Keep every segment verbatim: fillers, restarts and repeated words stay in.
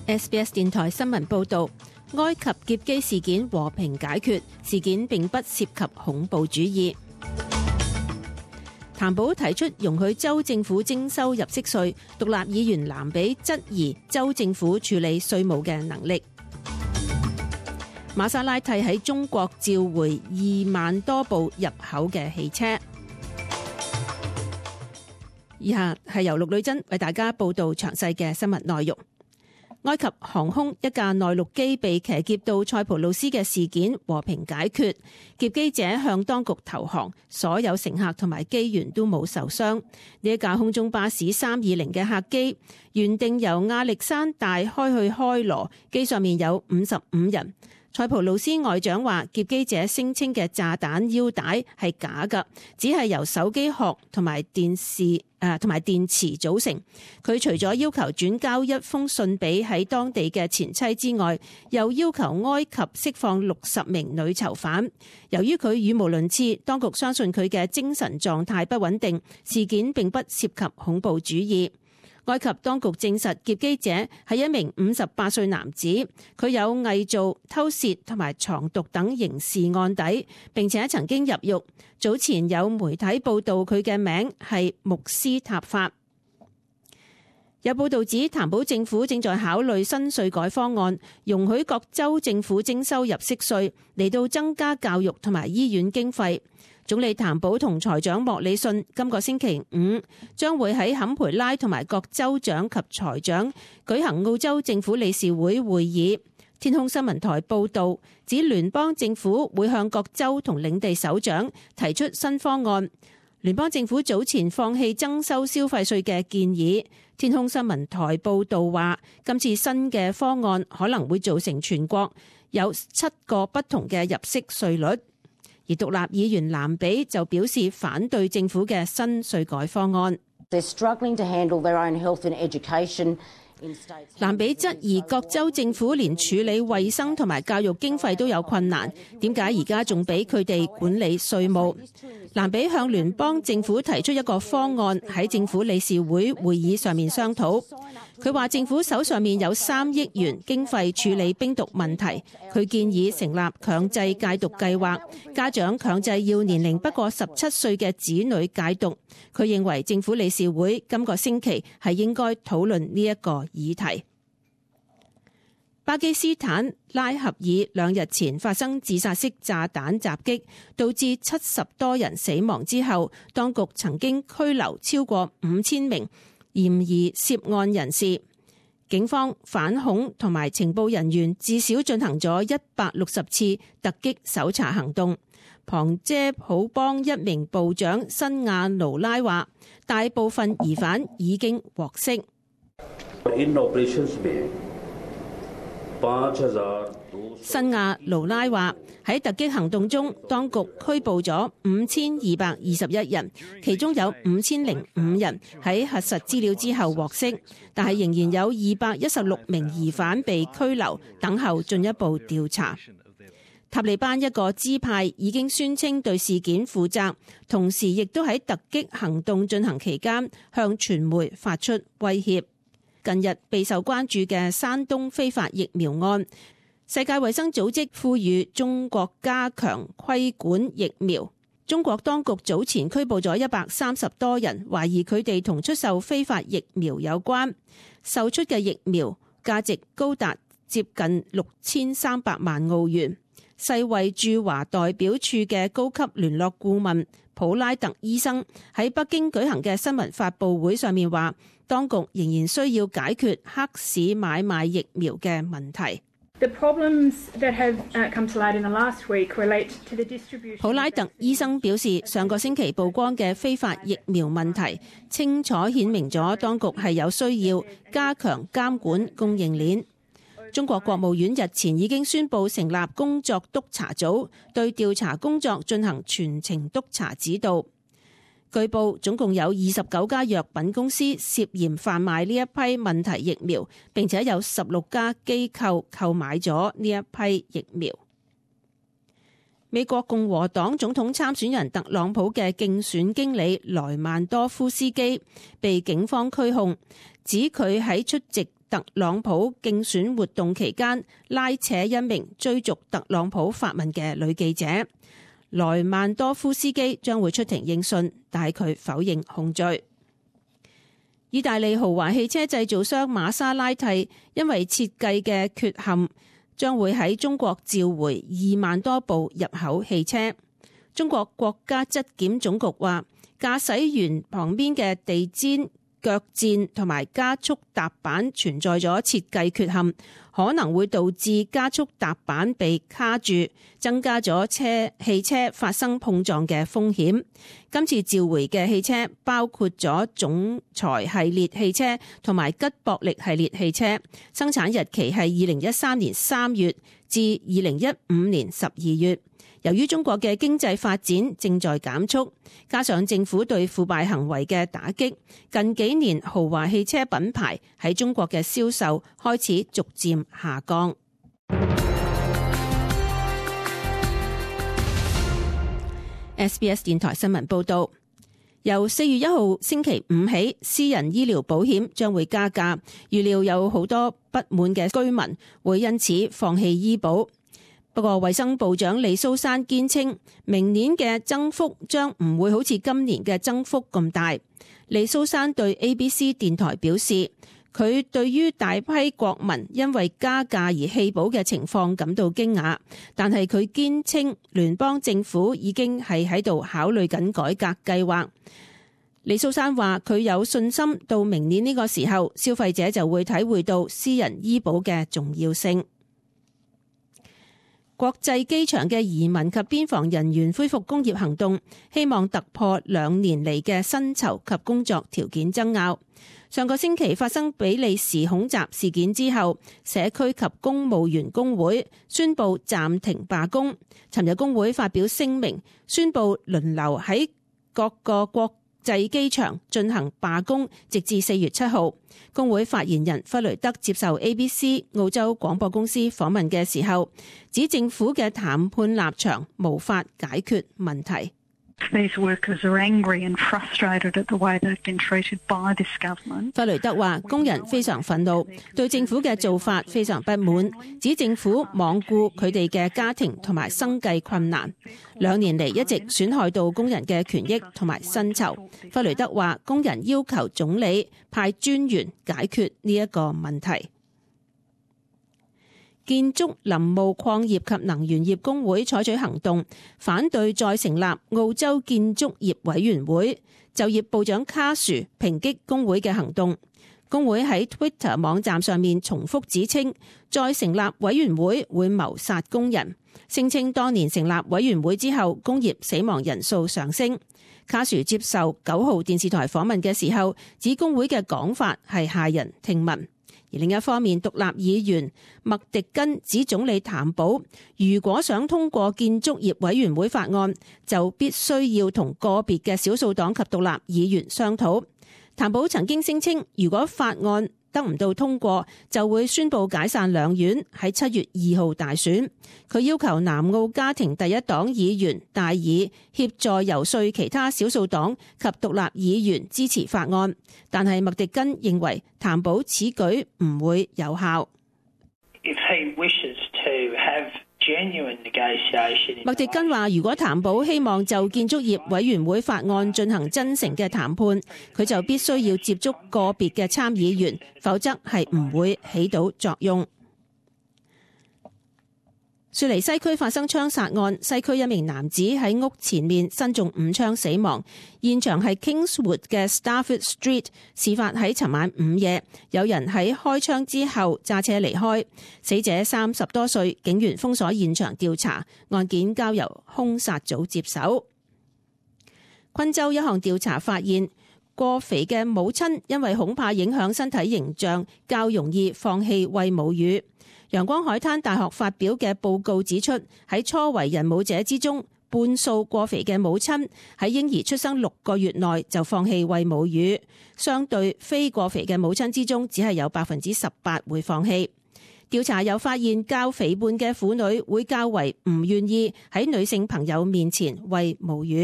S B S 電台新聞報導，埃及劫機事件和平解決，事件並不涉及恐怖主義。譚寶提出容許州政府徵收入息稅，獨立議員藍比質疑州政府處理稅務嘅能力。瑪莎拉蒂喺中國召回二萬多部入口嘅汽車。以下係由陸女真為大家報道詳細嘅新聞內容。埃及航空一架內陸機被騎劫到塞浦路斯嘅事件和平解決，劫機者向當局投降，所有乘客同埋機員都冇受傷。呢一架空中巴士三二零嘅客機原定由亞歷山大開去開羅，機上面有五十五人。塞浦路斯外長話，劫機者聲稱嘅炸彈腰帶係假㗎，只係由手機殼同埋電視誒同埋電池組成。佢除咗要求轉交一封信俾喺當地嘅前妻之外，又要求埃及釋放六十名女囚犯。由於佢語無倫次，當局相信佢嘅精神狀態不穩定，事件並不涉及恐怖主義。埃及當局證實劫機者係一名五十八歲男子，佢有偽造、偷竊同埋藏毒等刑事案底，並且曾經入獄。早前有媒體報道佢嘅名係穆斯塔法。有報道指譚寶政府正在考慮新稅改方案，容許各州政府徵收入息稅，嚟到增加教育同埋醫院經費。總理譚寶同財長莫里遜今個星期五將會喺坎培拉同埋各州長及財長舉行澳洲政府理事會會議。天空新聞台報導指，聯邦政府會向各州同領地首長提出新方案。聯邦政府早前放棄徵收消費稅嘅建議。天空新聞台報導話，今次新嘅方案可能會造成全國有七個不同嘅入息稅率。而獨立議員藍比就表示反對政府嘅新稅改方案。藍比質疑各州政府連處理衛生同埋教育經費都有困難，點解而家仲俾佢哋管理稅務？藍比向聯邦政府提出一個方案，喺政府理事會會議上面商討。佢話政府手上面有三億元經費處理冰毒問題，佢建議成立強制戒毒計劃，家長強制要年齡不過十七歲嘅子女戒毒。佢認為政府理事會今個星期係應該討論呢一個議題。巴基斯坦拉合爾兩日前發生自殺式炸彈襲擊，導致七十多人死亡之後，當局曾經拘留超過五千名嫌疑涉案人士。警方、反恐同埋情報人員至少進行咗一百六十次突擊搜查行動。旁遮普邦一名部長辛亞盧拉話，大部分疑犯已經獲釋。辛亞盧拉話，喺突擊行動中，當局拘捕咗五千二百二十一人，其中有五千零五人喺核實資料之後獲釋，但係仍然有二百一十六名疑犯被拘留，等候進一步調查。塔利班一個支派已經宣稱對事件負責，同時亦都喺突擊行動進行期間向傳媒發出威脅。近日備受關注嘅山東非法疫苗案，世界衛生組織呼籲中國加強規管疫苗。中國當局早前拘捕咗一百三十多人，懷疑佢哋同出售非法疫苗有關。售出嘅疫苗價值高達接近六千三百萬澳元。世衛駐華代表處嘅高級聯絡顧問普拉特醫生喺北京舉行嘅新聞發佈會上面話，當局仍然需要解決黑市買賣疫苗嘅問題。普拉特醫生表示，上個星期曝光嘅非法疫苗問題，清楚顯明咗當局係有需要加強監管供應鏈。中國國務院日前已經宣布成立工作督查組，對調查工作進行全程督查指導。據報，總共有二十九家藥品公司涉嫌販賣呢一批問題疫苗，並且有十六家機構購買咗呢一批疫苗。美國共和黨總統參選人特朗普嘅競選經理萊曼多夫斯基被警方拘控，指佢喺出席特朗普競選活動期間拉扯一名追逐特朗普發問嘅女記者。萊曼多夫斯基將會出庭應訊，但係佢否認控罪。意大利豪華汽車製造商瑪莎拉蒂因為設計嘅缺陷，將會喺中國召回二萬多部入口汽車。中國國家質檢總局話，駕駛員旁邊嘅地氈、腳墊同埋加速踏板存在咗設計缺陷，可能會導致加速踏板被卡住，增加咗車汽車發生碰撞嘅風險。今次召回嘅汽車包括咗總裁系列汽車同埋吉博力系列汽車，生產日期係二零一三年三月至二零一五年十二月。由於中國嘅經濟發展正在減速，加上政府對腐敗行為嘅打擊，近幾年豪華汽車品牌喺中國嘅銷售開始逐漸下降。S B S 電台新聞報導，由四月一號星期五起，私人醫療保險將會加價，預料有好多不滿嘅居民會因此放棄醫保。不過，衛生部長李蘇珊堅稱，明年嘅增幅將唔會好似今年嘅增幅咁大。李蘇珊對 A B C 電台表示，佢對於大批國民因為加價而棄保嘅情況感到驚訝，但係佢堅稱聯邦政府已經係喺度考慮緊改革計劃。李蘇珊話，佢有信心到明年呢個時候，消費者就會體會到私人醫保嘅重要性。國際機場嘅移民及邊防人員恢復工業行動，希望突破兩年嚟嘅薪酬及工作條件爭拗。上個星期發生比利時恐襲事件之後，社區及公務員工會宣布暫停罷工。尋日工會發表聲明，宣布輪流喺各個國際機場進行罷工，直至四月七號。工會發言人弗雷德接受 A B C 澳洲廣播公司訪問嘅時候，指政府嘅談判立場無法解決問題。弗雷德話，工人非常憤怒，對政府嘅做法非常不滿，指政府罔顧佢哋嘅家庭同埋生計困難，兩年嚟一直損害到工人嘅權益同埋薪酬。弗雷德話，工人要求總理派專員解決呢一個問題。建築、林務、礦業及能源業工會採取行動，反對再成立澳洲建築業委員會。就業部長卡殊抨擊工會嘅行動。工會喺 Twitter 網站上面重複指稱，再成立委員會會謀殺工人，聲稱當年成立委員會之後，工業死亡人數上升。卡殊接受九號電視台訪問嘅時候，指工會嘅講法係駭人聽聞。而另一方面，獨立議員麥迪根指總理譚寶如果想通過建築業委員會法案，就必須要同個別嘅少數黨及獨立議員商討。譚寶曾經聲稱，如果法案得唔到通過，就會宣布解散兩院，喺七月二號大選。佢要求南澳家庭第一黨議員戴爾協助游說其他少數黨及獨立議員支持法案，但係麥迪根認為譚寶此舉唔會有效。If he wishes to have麥迪根話，如果譚寶希望就建築業委員會法案進行真誠嘅談判，佢就必須要接觸個別嘅參議員，否則係唔會起到作用。雪梨西區發生槍殺案，西區一名男子喺屋前面身中五槍死亡，現場係 Kingswood 嘅 Stafford Street。事發喺尋晚午夜，有人喺開槍之後揸車離開。死者三十多歲，警員封鎖現場調查，案件交由兇殺組接手。昆州一項調查發現，過肥嘅母親因為恐怕影響身體形象，較容易放棄餵母乳。陽光海灘大學發表嘅報告指出，喺初為人母者之中，半數過肥嘅母親喺嬰兒出生六個月內就放棄餵母乳，相對非過肥嘅母親之中，只係有百分之十八會放棄。調查又發現，較肥胖嘅婦女會較為唔願意喺女性朋友面前餵母乳。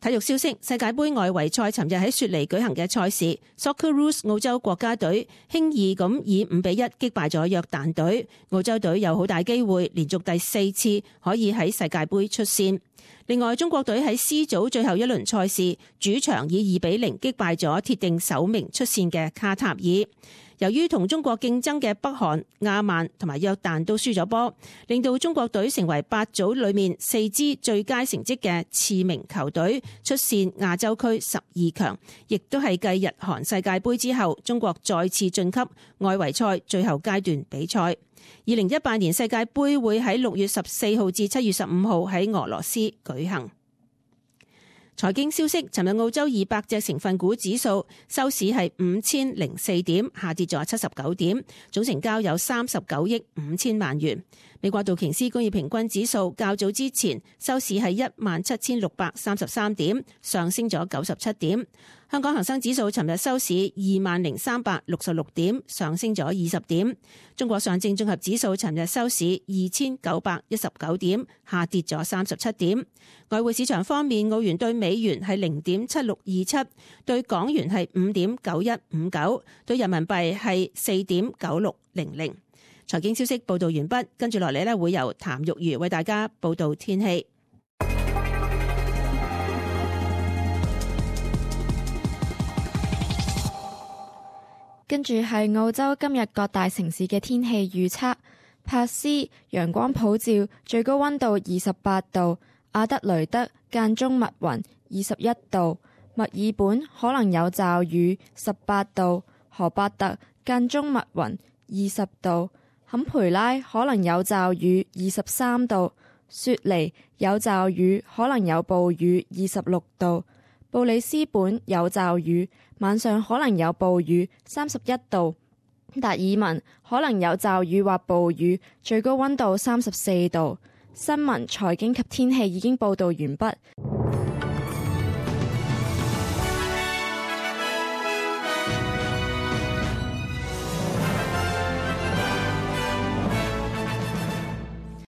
體育消息，世界盃外圍賽尋日喺雪梨舉行嘅賽事 Socceroos 澳洲國家隊輕易咁以五比一擊敗咗約旦隊，澳洲隊有好大機會連續第四次可以喺世界盃出線。另外，中國隊喺 C 組最後一輪賽事主場以二比零擊敗咗鐵定首名出線嘅卡塔爾。由於同中國競爭嘅北韓、亞曼同埋約旦都輸咗波，令到中國隊成為八組裏面四支最佳成績嘅次名球隊，出線亞洲區十二強，亦都係繼日韓世界盃之後，中國再次晉級外圍賽最後階段比賽。二零一八年世界盃會喺六月十四號至七月十五號喺俄羅斯舉行。財經消息，尋日澳洲二百隻成分股指數收市係五千零四點，下跌咗七十九點，總成交有三十九億五千萬元。美國道瓊斯工業平均指數較早之前收市係一萬七千六百三十三點，上升咗九十七點。香港恒生指數尋日收市二萬零三百六十六點，上升咗二十點。中國上證綜合指數尋日收市二千九百一十九點，下跌咗三十七點。外匯市場方面，澳元對美元係零點七六二七，對港元係五點九一五九，對人民幣係四點九六零零。財經消息報道完畢，跟住落嚟咧會由譚玉如為大家報道天氣。 跟住係澳洲今日各大城市嘅天氣預測：珀斯陽光普照，最高溫度二十八度；阿德雷德間中密雲，二十一度；墨爾本可能有驟雨，十八度；荷伯特間中密雲，二十度；坎培拉可能有驟雨，二十三度；雪梨有驟雨，可能有暴雨，二十六度；布里斯本有驟雨，晚上可能有暴雨，三十一度；達爾文可能有驟雨或暴雨，最高溫度三十四度。新聞、財經及天氣已經報道完畢。